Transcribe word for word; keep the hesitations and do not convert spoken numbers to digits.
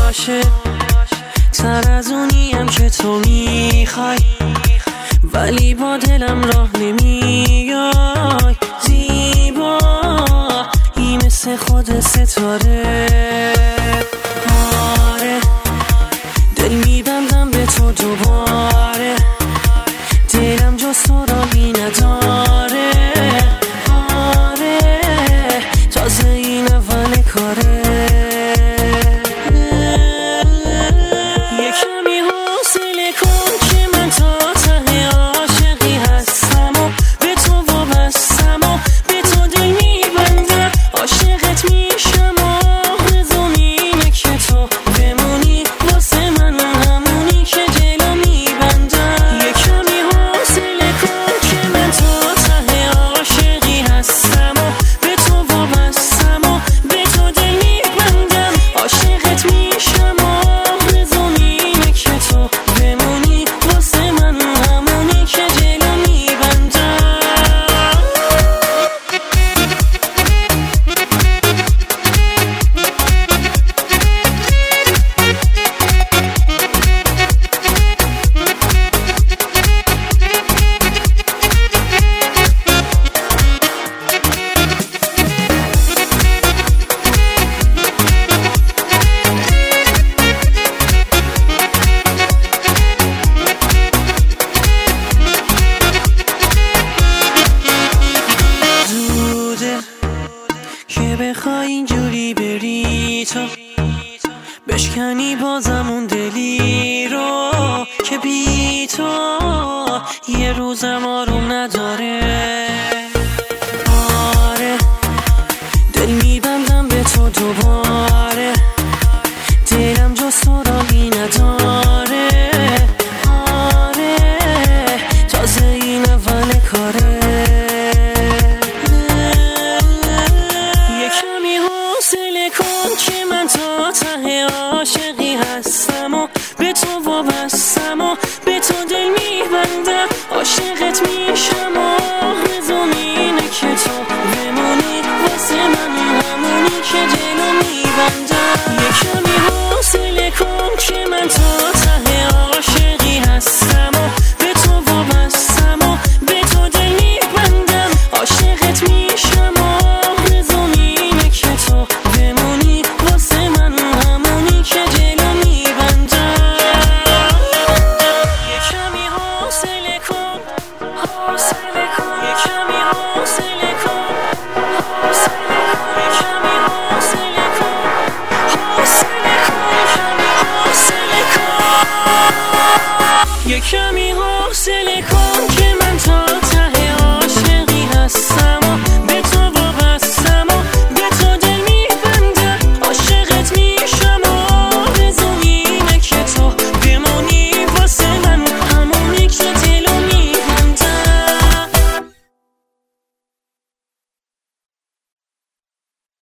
عاشق تر از اونیم که تو میخوای، ولی با دلم راه نمیای. زیبا ای مثل خود ستاره، آره دل میبندم به تو دوباره، دلم جز تو راهی نداره. آره تازه این اول کاره، یه کمی حوصله کن که من تا ته عاشقی هستم و به تو وابستم و به تو دل میبندم. عاشقت میشم و آرزوم اینه که تو بمونی واسه من، همونی که جلو میبندم. یه کمی حوصله کن که من تا ته عاشقی هستم و به تو وابستم و به تو دل میبندم. عاشقت میشم و آرزوم اینه که تو بمونی واسه من، همونی که جلو میبندم. که بخوای اینجوری بری تو بشکنی بازم اون دلی رو که بی تو یه روزم آروم نداره. آره دل میبندم به تو دوباره، دلم جز تو راهی نداره. آره تازه این اول کاره، حوصله کن که من تا ته عاشقی هستم و به تو وابستم و به تو دل میبندم. عاشقت میشم و آرزوم اینه که تو بمونی واسه من، همونی که جلو میبندم. یه کمی حوصله کن که من تا ته عاشقی هستم و به تو وابستم و به تو دل میبندم. عاشقت میشم و آرزوم اینه که تو بمونی واسه من، همونی که جلو میبندم. یه کمی حوصله کن، حوصله کن، یه کمی حوصله کن، حوصله کن، یه کمی حوصله کن، حوصله کن، یه کمی حوصله کن، یه کمی